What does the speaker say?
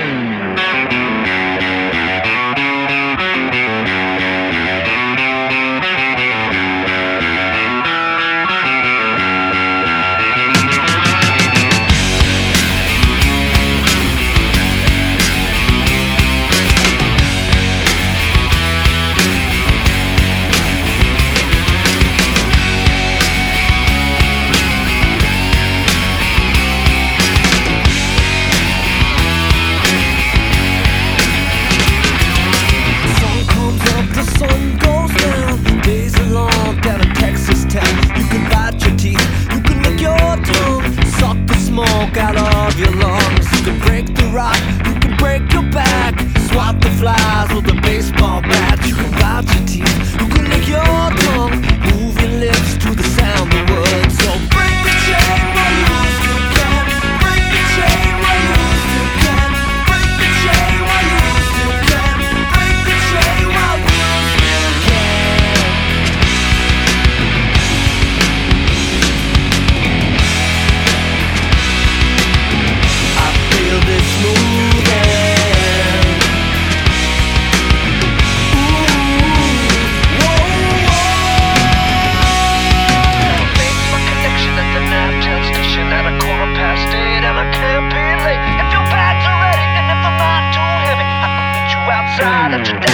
Out of your lungs, you can break the rock, you can break your back, swat the flies with a baseball bat. You can bite your teeth, you can lick your tongue, move your lips to the sound of words. So break the chain while you still can, break the chain while you still can, break the chain while you still can, break the chain while you still can. This moving. Ooh, whoa, whoa. Make my connection at the Naptown station at 8:15, and I can't be late. If your bags are ready and if I'm not too heavy, I can meet you outside at your